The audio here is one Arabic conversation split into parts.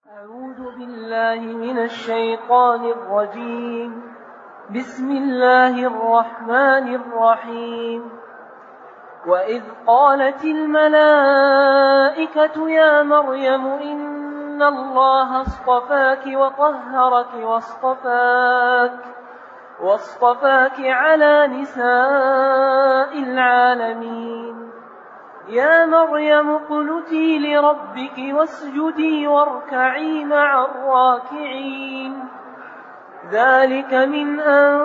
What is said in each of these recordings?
أعوذ بالله من الشيطان الرجيم. بسم الله الرحمن الرحيم. وإذ قالت الملائكة يا مريم إن الله اصطفاك وطهرك واصطفاك على نساء العالمين. يا مريم اقنتي لربك واسجدي واركعي مع الراكعين. ذلك من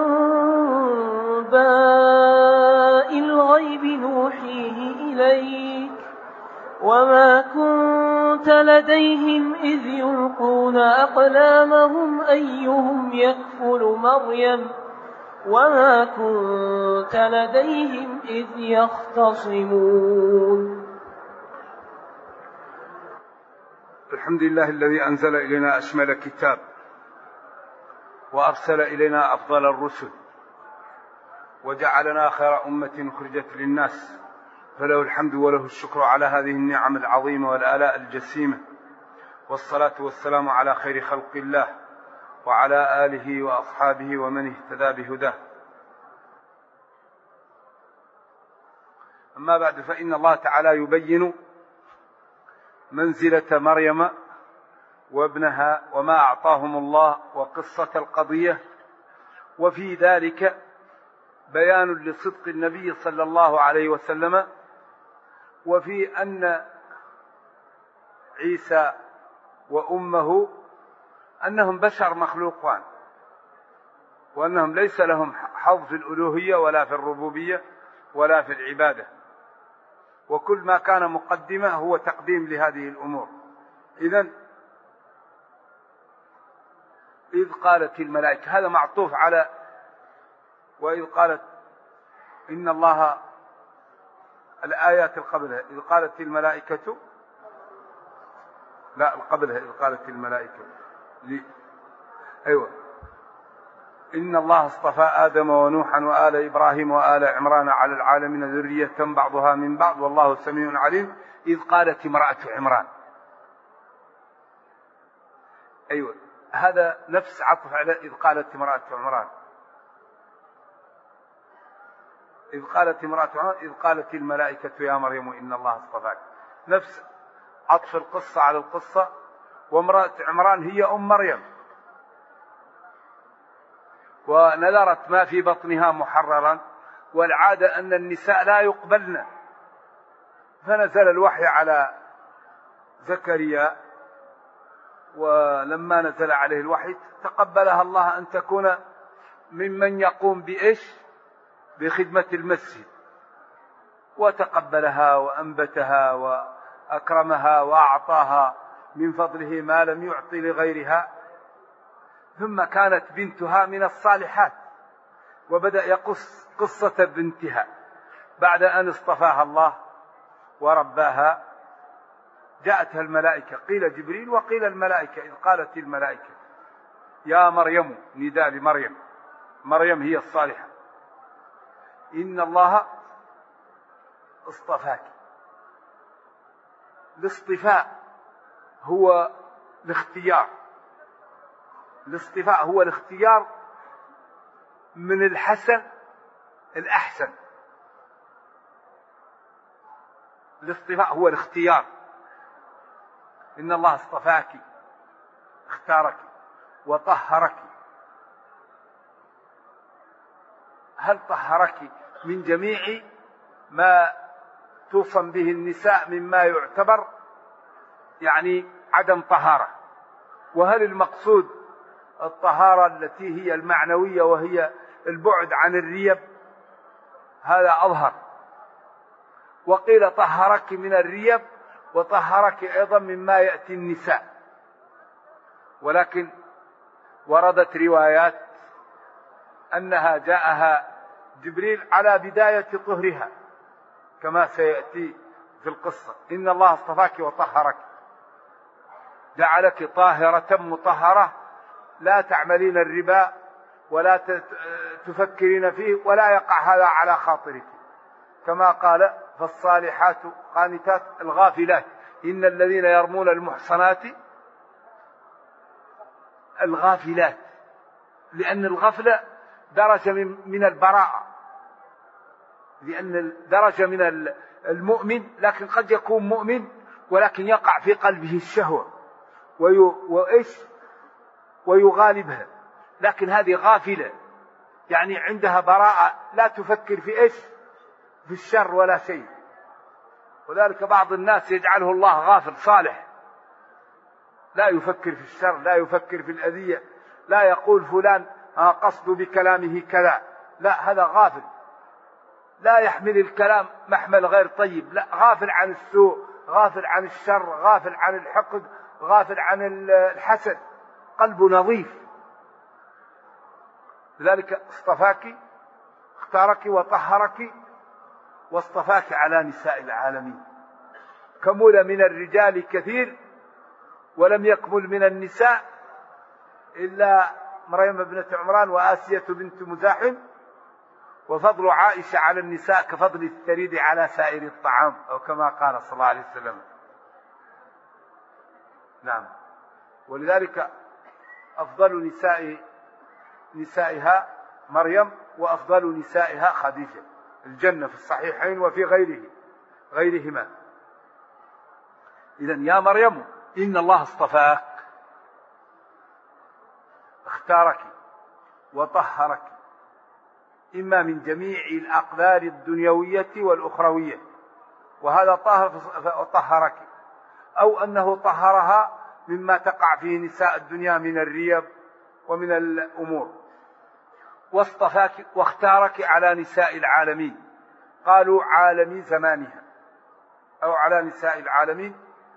أنباء الغيب نوحيه إليك وما كنت لديهم إذ يلقون أقلامهم أيهم يكفل مريم وما كنت لديهم إذ يختصمون. الحمد لله الذي أنزل إلينا أشمل كتاب وأرسل إلينا أفضل الرسل وجعلنا خير أمة أخرجت للناس، فله الحمد وله الشكر على هذه النعم العظيمة والآلاء الجسيمة، والصلاة والسلام على خير خلق الله وعلى آله وأصحابه ومن اهتدى بهداه. أما بعد، فإن الله تعالى يبين منزلة مريم وابنها وما أعطاهم الله وقصة القضية، وفي ذلك بيان لصدق النبي صلى الله عليه وسلم، وفي أن عيسى وأمه أنهم بشر مخلوقان، وأنهم ليس لهم حظ في الألوهية ولا في الربوبية ولا في العبادة، وكل ما كان مقدمة هو تقديم لهذه الأمور. إذ قالت الملائكة، هذا معطوف على وإذ قالت إن الله، الآيات قبلها إذ قالت الملائكة، لا قبلها إذ قالت الملائكة أيوة، إن الله اصطفى آدم ونوحا وآل إبراهيم وآل عمران على العالمين ذرية بعضها من بعض والله سميع عليم. إذ قالت امرأة عمران، أيوة، هذا نفس عطف على إذ قالت امرأة عمران. إذ قالت امرأة عمران إذ قالت الملائكة يا مريم إن الله اصطفاك، نفس عطف القصة على القصة. وامرأة عمران هي أم مريم، ونذرت ما في بطنها محررا، والعادة أن النساء لا يقبلن، فنزل الوحي على زكريا، ولما نزل عليه الوحي تقبلها الله أن تكون ممن يقوم بخدمة المسجد، وتقبلها وأنبتها وأكرمها وأعطاها من فضله ما لم يعطي لغيرها. ثم كانت بنتها من الصالحات، وبدأ يقص قصة بنتها بعد أن اصطفاها الله ورباها. جاءتها الملائكة، قيل جبريل وقيل الملائكة. إذ قالت الملائكة يا مريم، نداء لمريم، مريم هي الصالحة، إن الله اصطفاك. الاصطفاء هو الاختيار، الاصطفاء هو الاختيار من الحسن الأحسن. الاصطفاء هو الاختيار، إن الله اصطفاك، اختارك وطهرك. هل طهرك من جميع ما توصم به النساء مما يعتبر يعني عدم طهارة؟ وهل المقصود الطهارة التي هي المعنوية وهي البعد عن الريب؟ هذا أظهر. وقيل طهرك من الريب وطهرك أيضا مما يأتي النساء، ولكن وردت روايات أنها جاءها جبريل على بداية طهرها كما سيأتي في القصة. إن الله اصطفاك وطهرك، جعلك طاهرة مطهرة، لا تعملين الربا ولا تفكرين فيه ولا يقع هذا على خاطرك، كما قال فالصالحات قانتات الغافلات إن الذين يرمون المحصنات الغافلات، لأن الغفلة درجة من البراءة، لأن درجة من المؤمن، لكن قد يكون مؤمن ولكن يقع في قلبه الشهوة ويغالبها، لكن هذه غافلة، يعني عندها براءة، لا تفكر في في الشر ولا شيء. وذلك بعض الناس يجعله الله غافل صالح، لا يفكر في الشر، لا يفكر في الأذية، لا يقول فلان قصد بكلامه كذا، لا، هذا غافل، لا يحمل الكلام محمل غير طيب، لا، غافل عن السوء، غافل عن الشر، غافل عن الحقد، غافل عن الحسد، قلبه نظيف. لذلك اصطفاك، اختارك وطهرك واصطفاك على نساء العالمين. كمل من الرجال كثير ولم يكمل من النساء إلا مريم بنت عمران وآسية بنت مزاحم، وفضل عائشة على النساء كفضل الثريد على سائر الطعام، أو كما قال صلى الله عليه وسلم. نعم. ولذلك أفضل نسائها مريم، وأفضل نسائها خديجة، الجنة في الصحيحين وفي غيرهما. إذن يا مريم إن الله اصطفاك، اختارك وطهرك، إما من جميع الأقدار الدنيوية والأخروية، وهذا طهرك، أو أنه طهرها مما تقع فيه نساء الدنيا من الريب ومن الأمور. واصطفاك واختارك على نساء العالمين، قالوا عالمي زمانها أو على نساء العالمين.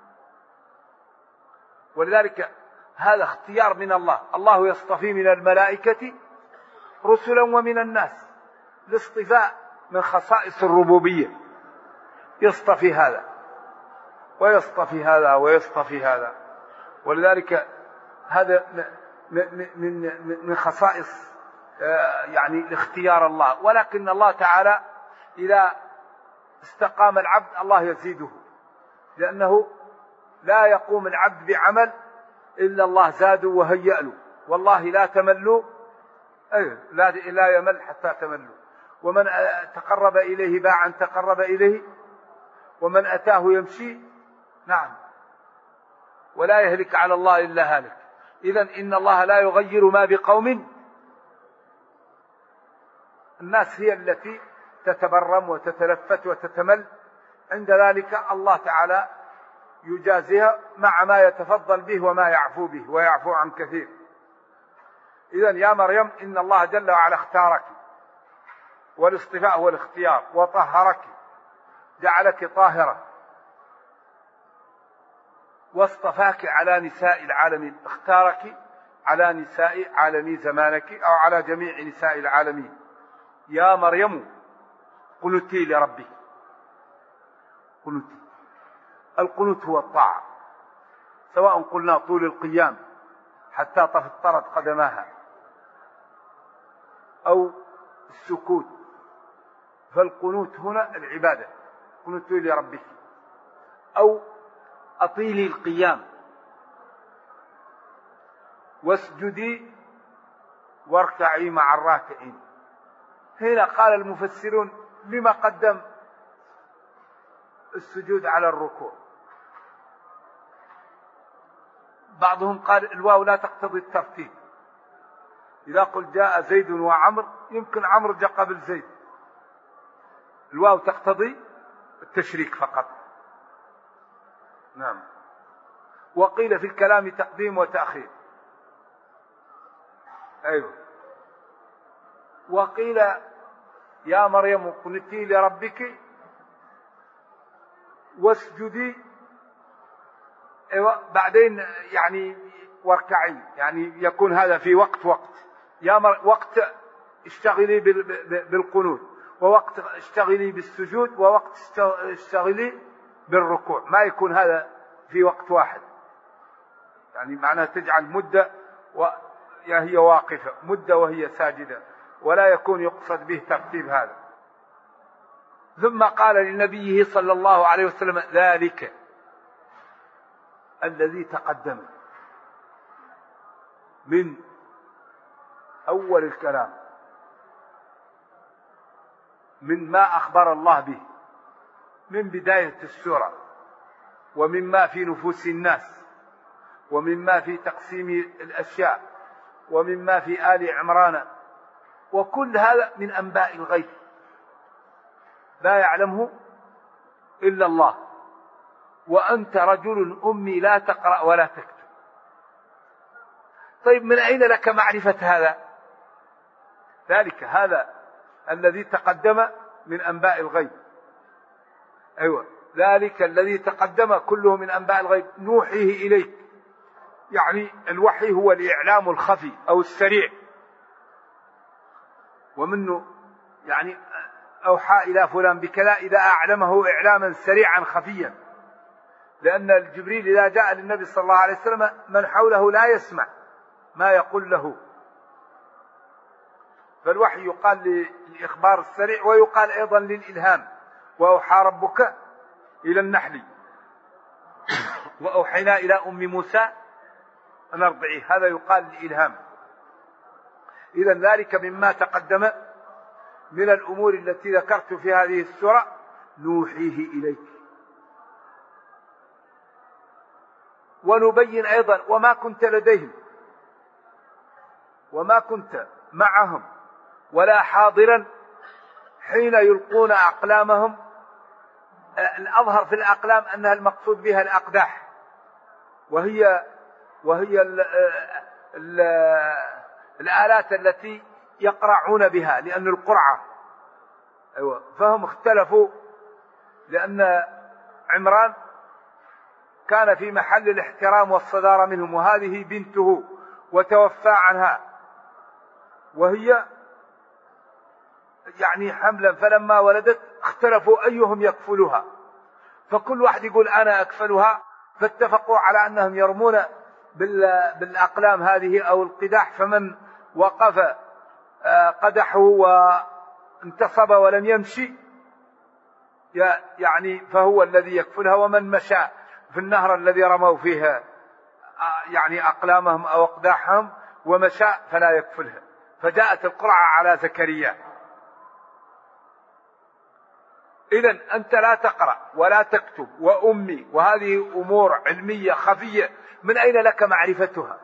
ولذلك هذا اختيار من الله، الله يصطفي من الملائكة رسلا ومن الناس، الاصطفاء من خصائص الربوبية، يصطفي هذا ويصطفي هذا ويصطفي هذا. ولذلك هذا من خصائص يعني اختيار الله. ولكن الله تعالى إذا استقام العبد الله يزيده، لأنه لا يقوم العبد بعمل إلا الله زاده وهيأ له، والله لا تملوا، لا يمل حتى تملوا. ومن تقرب إليه باعا تقرب إليه، ومن أتاه يمشي، نعم، ولا يهلك على الله إلا هالك. إذن إن الله لا يغير ما بقوم، الناس هي التي تتبرم وتتلفت وتتمل، عند ذلك الله تعالى يجازيها مع ما يتفضل به وما يعفو به، ويعفو عن كثير. إذن يا مريم إن الله جل وعلا اختارك، والاصطفاء هو الاختيار، وطهرك جعلك طاهرة، واصطفاك على نساء العالمين، اختارك على نساء عالمي زمانك أو على جميع نساء العالمين. يا مريم قنتي لربك. قنتي، القنوت هو الطاعة، سواء قلنا طول القيام حتى تفطرت قدماها، أو السكوت، فالقنوت هنا العبادة، قنتي لربك، أو أطيلي القيام، واسجدي واركعي مع الراكعين. هنا قال المفسرون لما قدم السجود على الركوع؟ بعضهم قال الواو لا تقتضي الترتيب، إذا قل جاء زيد وعمر يمكن عمر جاء قبل زيد، الواو تقتضي التشريك فقط. نعم. وقيل في الكلام تقديم وتأخير، أيوه. وقيل يا مريم قنتي لربك واسجدي، أيوة، بعدين يعني واركعي، يعني يكون هذا في وقت وقت اشتغلي بالقنوت، ووقت اشتغلي بالسجود، ووقت اشتغلي بالركوع، ما يكون هذا في وقت واحد، يعني معناه تجعل مدة وهي واقفة، مدة وهي ساجدة، ولا يكون يقصد به ترتيب هذا. ثم قال لنبيه صلى الله عليه وسلم ذلك الذي تقدم، من أول الكلام، من ما أخبر الله به من بداية السورة، ومما في نفوس الناس، ومما في تقسيم الأشياء، ومما في آل عمران، وكل هذا من أنباء الغيب لا يعلمه إلا الله. وأنت رجل أمي لا تقرأ ولا تكتب. طيب من أين لك معرفة هذا؟ ذلك هذا الذي تقدم من أنباء الغيب. أيوة، ذلك الذي تقدم كله من أنباء الغيب نوحيه إليك. يعني الوحي هو الإعلام الخفي أو السريع، ومنه يعني أوحى إلى فلان بكذا إذا أعلمه إعلاما سريعا خفيا، لأن الجبريل إذا جاء للنبي صلى الله عليه وسلم من حوله لا يسمع ما يقول له، فالوحي يقال للإخبار السريع، ويقال أيضا للإلهام. وأوحى ربك إلى النحل وأوحينا إلى أم موسى أن أرضعيه، هذا يقال للإلهام. إذن ذلك مما تقدم من الأمور التي ذكرت في هذه السورة نوحيه إليك. ونبين أيضا وما كنت لديهم وما كنت معهم ولا حاضرا حين يلقون أقلامهم. الأظهر في الأقلام أنها المقصود بها الأقداح، وهي الآلات التي يقرعون بها، لأن القرعة أيوة. فهم اختلفوا، لأن عمران كان في محل الاحترام والصدارة منهم، وهذه بنته وتوفى عنها وهي يعني حملا، فلما ولدت اختلفوا أيهم يكفلها، فكل واحد يقول أنا أكفلها، فاتفقوا على أنهم يرمون بالأقلام هذه أو القداح، فمن وقف قدحه وانتصب ولم يمشي يعني فهو الذي يكفلها، ومن مشى في النهر الذي رموا فيه يعني أقلامهم أو أقداحهم ومشى فلا يكفلها. فجاءت القرعة على زكريا. إذن أنت لا تقرأ ولا تكتب وأمي، وهذه أمور علمية خفية من أين لك معرفتها؟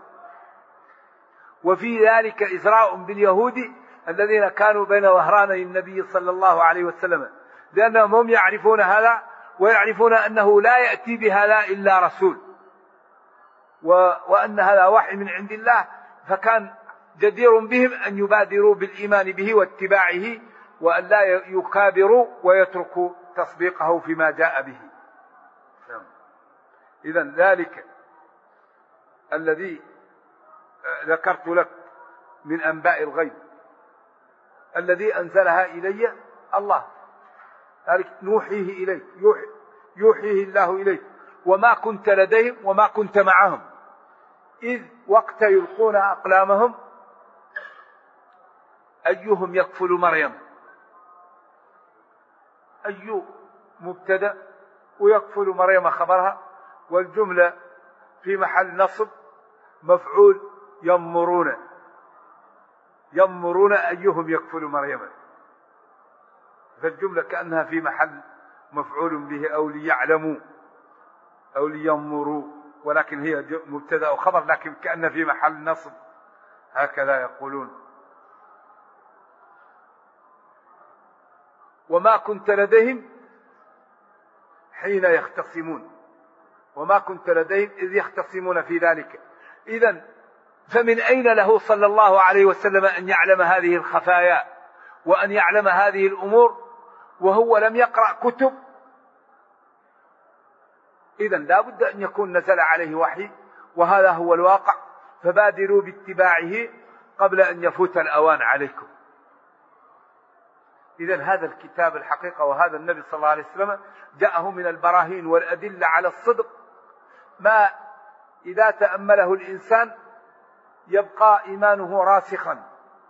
وفي ذلك إزراء باليهود الذين كانوا بين ظهراني النبي صلى الله عليه وسلم، لأنهم هم يعرفون هذا، ويعرفون أنه لا يأتي بهذا إلا رسول، وأن هذا وحي من عند الله، فكان جدير بهم أن يبادروا بالإيمان به واتباعه، وأن لا يكابروا ويتركوا تصديقه فيما جاء به. إذن ذلك الذي ذكرت لك من أنباء الغيب الذي أنزلها إلي الله، ذلك نوحيه إليك، يوحيه الله إليك. وما كنت لديهم وما كنت معهم إذ وقت يلقون أقلامهم أيهم يكفل مريم. أي مبتدأ ويكفل مريم خبرها، والجملة في محل نصب مفعول يمرون أيهم يكفل مريم، فالجملة كأنها في محل مفعول به أو ليعلموا أو ليمروا، ولكن هي مبتدأ وخبر، لكن كأنها في محل نصب، هكذا يقولون. وما كنت لديهم حين يختصمون، وما كنت لديهم إذ يختصمون في ذلك. إذن فمن أين له صلى الله عليه وسلم أن يعلم هذه الخفايا وأن يعلم هذه الأمور وهو لم يقرأ كتب؟ إذن لا بد أن يكون نزل عليه وحي، وهذا هو الواقع، فبادروا باتباعه قبل أن يفوت الأوان عليكم. إذن هذا الكتاب الحقيقة، وهذا النبي صلى الله عليه وسلم جاءه من البراهين والأدلة على الصدق ما إذا تأمله الإنسان يبقى إيمانه راسخا،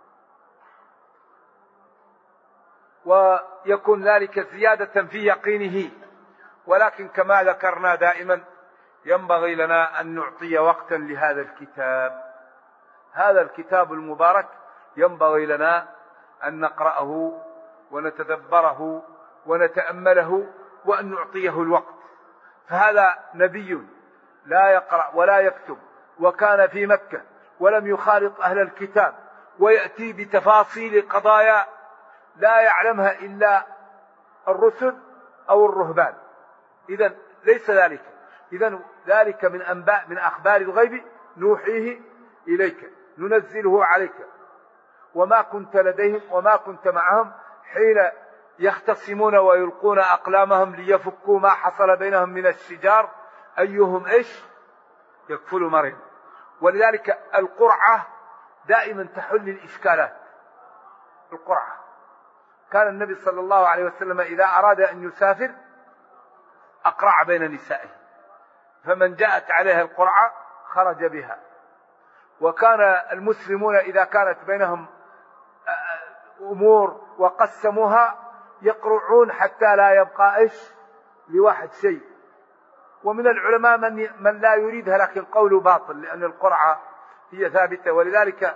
ويكون ذلك زيادة في يقينه. ولكن كما ذكرنا دائما ينبغي لنا أن نعطي وقتا لهذا الكتاب، هذا الكتاب المبارك ينبغي لنا أن نقرأه ونتدبره ونتأمله وأن نعطيه الوقت. فهذا نبي لا يقرأ ولا يكتب، وكان في مكة ولم يخالط أهل الكتاب، ويأتي بتفاصيل قضايا لا يعلمها إلا الرسل أو الرهبان. إذن ليس ذلك، إذن ذلك من أنباء من أخبار الغيب نوحيه إليك ننزله عليك، وما كنت لديهم وما كنت معهم حين يختصمون ويلقون أقلامهم ليفكوا ما حصل بينهم من الشجار أيهم إيش يكفل مريم. ولذلك القرعة دائما تحل الإشكالات. القرعة كان النبي صلى الله عليه وسلم إذا أراد أن يسافر أقرع بين نسائه، فمن جاءت عليها القرعة خرج بها. وكان المسلمون إذا كانت بينهم أمور وقسموها يقرعون حتى لا يبقى إيش لواحد شيء. ومن العلماء من لا يريدها لكن قوله باطل، لأن القرعة هي ثابتة. ولذلك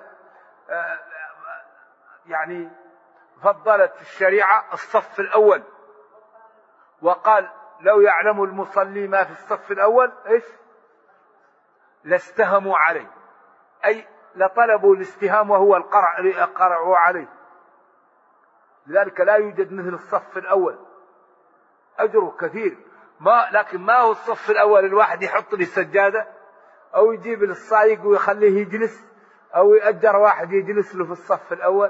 يعني فضلت الشريعة الصف الأول، وقال لو يعلم المصلي ما في الصف الأول إيش لاستهموا عليه، أي لطلبوا الاستهام وهو القرع عليه. لذلك لا يوجد مثل الصف الأول، أجره كثير. لكن ما هو الصف الأول الواحد يحط لي السجادة أو يجيب للصايق ويخليه يجلس أو يأجر واحد يجلس له في الصف الأول.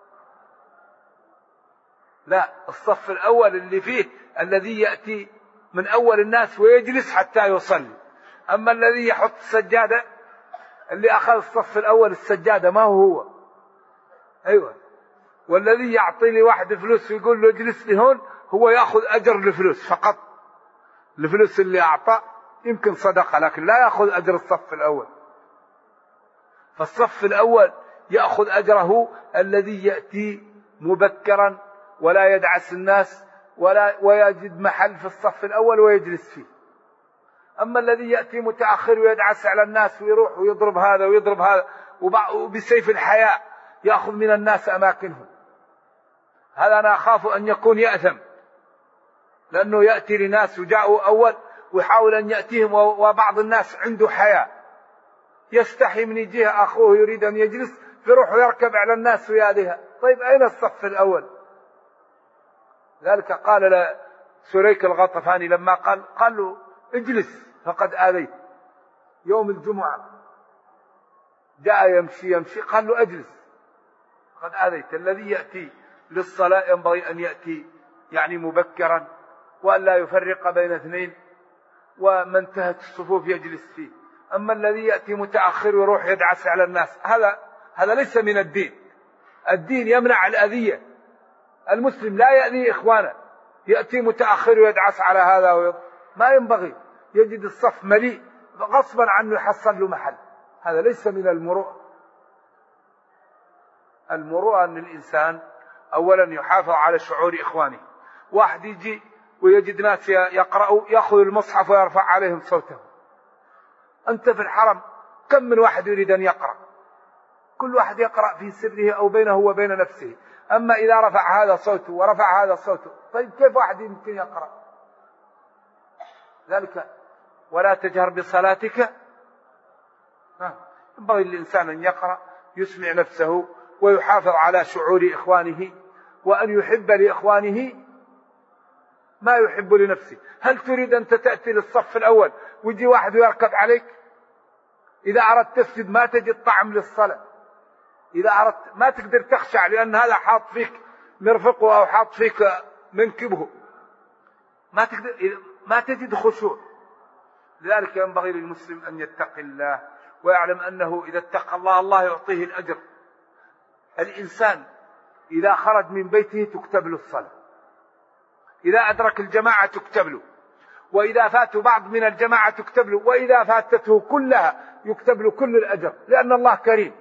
لا، الصف الأول اللي فيه الذي يأتي من أول الناس ويجلس حتى يصلي. أما الذي يحط السجادة اللي أخذ الصف الأول السجادة ما هو. أيوة. والذي يعطي لي واحد فلوس ويقول له اجلس لي هون هو يأخذ أجر الفلوس فقط. الفلوس اللي أعطى يمكن صدقة لكن لا يأخذ أجر الصف الأول. فالصف الأول يأخذ أجره الذي يأتي مبكرا ولا يدعس الناس ويجد محل في الصف الأول ويجلس فيه. أما الذي يأتي متأخر ويدعس على الناس ويروح ويضرب هذا ويضرب هذا وبسيف الحياء يأخذ من الناس أماكنهم، هذا أنا أخاف أن يكون يأثم، لأنه يأتي لناس وجاءوا أول ويحاول أن يأتيهم وبعض الناس عنده حياء يستحي من يجيه أخوه يريد أن يجلس فيروح ويركب على الناس ويادها. طيب أين الصف الأول؟ ذلك قال لسريك الغطفاني لما قال له اجلس فقد آذيت. يوم الجمعة جاء يمشي قال له اجلس فقد آذيت. الذي يأتي للصلاة ينبغي أن يأتي يعني مبكرا وأن لا يفرق بين اثنين، وما انتهت الصفوف يجلس فيه. أما الذي يأتي متأخر ويروح يدعس على الناس هذا ليس من الدين. الدين يمنع الأذية. المسلم لا يأذي إخوانه، يأتي متأخر ويدعس على هذا ما ينبغي. يجد الصف مليء غصبا عنه يحصل له محل، هذا ليس من المروءة. المروءة أن الإنسان أولا يحافظ على شعور إخوانه. واحد يجي ويجد ناس يقرأوا يأخذ المصحف ويرفع عليهم صوته. أنت في الحرم كم من واحد يريد أن يقرأ؟ كل واحد يقرأ في سره أو بينه وبين نفسه. أما إذا رفع هذا صوته ورفع هذا صوته، طيب كيف واحد يمكن يقرأ؟ ذلك ولا تجهر بصلاتك. ينبغي الإنسان أن يقرأ يسمع نفسه ويحافظ على شعور إخوانه، وأن يحب لإخوانه ما يحب لنفسه. هل تريد أن تأتي للصف الأول ويجي واحد ويركب عليك؟ إذا أردت تسجد ما تجد طعم للصلاة، إذا أردت ما تقدر تخشع لأن هذا حاط فيك مرفقه أو حاط فيك منكبه، ما تجد خشوع. لذلك ينبغي للمسلم أن يتقي الله ويعلم أنه إذا اتقى الله يعطيه الأجر. الإنسان إذا خرج من بيته تكتب له الصلاة، إذا أدرك الجماعة تكتب له، وإذا فاته بعض من الجماعة تكتب له، وإذا فاتته كلها يكتب له كل الأجر، لأن الله كريم.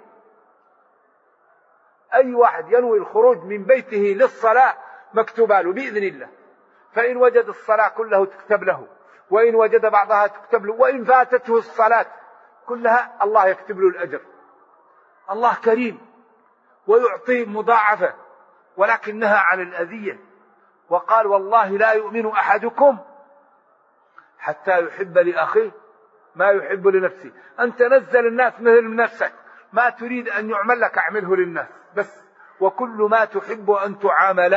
أي واحد ينوي الخروج من بيته للصلاة مكتوبة له بإذن الله. فإن وجد الصلاة كله تكتب له، وإن وجد بعضها تكتب له، وإن فاتته الصلاة كلها الله يكتب له الأجر. الله كريم ويعطي مضاعفة، ولكن نهى عن الأذية وقال والله لا يؤمن أحدكم حتى يحب لأخيه ما يحب لنفسه. أنت نزل الناس مثل نفسك، ما تريد أن يعمل لك اعمله للناس بس، وكل ما تحب أن تعامل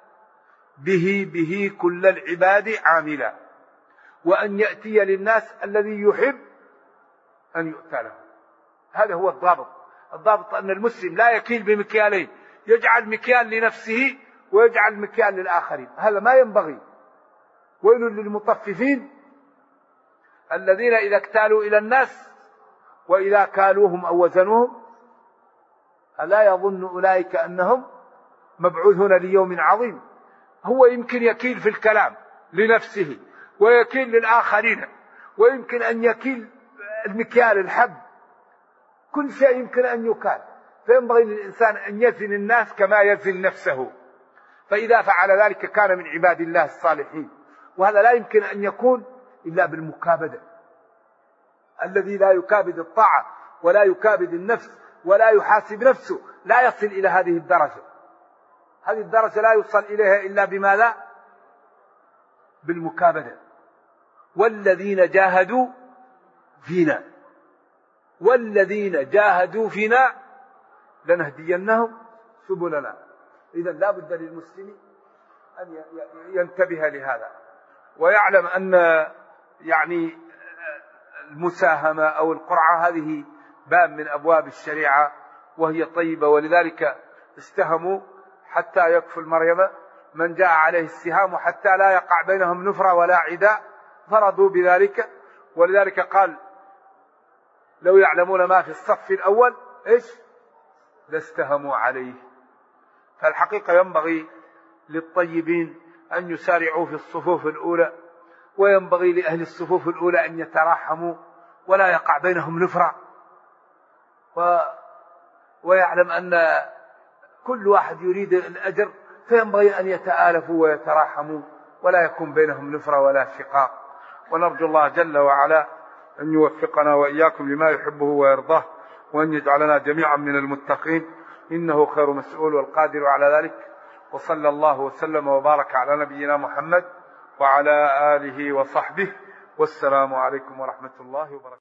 به كل العباد عاملا، وأن يأتي للناس الذي يحب أن يؤتى له. هذا هو الضابط. الضابط أن المسلم لا يكيل بمكيالين، يجعل مكيال لنفسه ويجعل مكيال للآخرين، هذا ما ينبغي. ويل للمطففين الذين إذا اكتالوا إلى الناس وإذا كالوهم أو وزنوهم ألا يظن أولئك أنهم مبعوثون ليوم عظيم. هو يمكن يكيل في الكلام لنفسه ويكيل للآخرين، ويمكن أن يكيل المكيال الحب، كل شيء يمكن أن يكال، فينبغي للإنسان أن يزن الناس كما يزن نفسه، فإذا فعل ذلك كان من عباد الله الصالحين. وهذا لا يمكن أن يكون إلا بالمكابدة. الذي لا يكابد الطاعة ولا يكابد النفس ولا يحاسب نفسه لا يصل إلى هذه الدرجة. هذه الدرجة لا يوصل إليها إلا بماذا؟ بالمكابدة. والذين جاهدوا فينا، والذين جاهدوا فينا لنهدينهم سبلنا. إذا لا بد للمسلم أن ينتبه لهذا ويعلم أن يعني المساهمة أو القرعة هذه باب من أبواب الشريعة وهي طيبة، ولذلك استهموا حتى يكفل مريم من جاء عليه السهام حتى لا يقع بينهم نفرة ولا عداء، فرضوا بذلك. ولذلك قال لو يعلمون ما في الصف الأول إيش لاستهموا عليه. فالحقيقة ينبغي للطيبين أن يسارعوا في الصفوف الأولى، وينبغي لأهل الصفوف الأولى أن يتراحموا ولا يقع بينهم نفرة، ويعلم أن كل واحد يريد الأجر، فينبغي أن يتآلفوا ويتراحموا ولا يكون بينهم نفرة ولا شقاق. ونرجو الله جل وعلا أن يوفقنا وإياكم لما يحبه ويرضاه، وأن يجعلنا جميعا من المتقين، إنه خير مسؤول والقادر على ذلك. وصلى الله وسلم وبارك على نبينا محمد وعلى آله وصحبه، والسلام عليكم ورحمة الله وبركاته.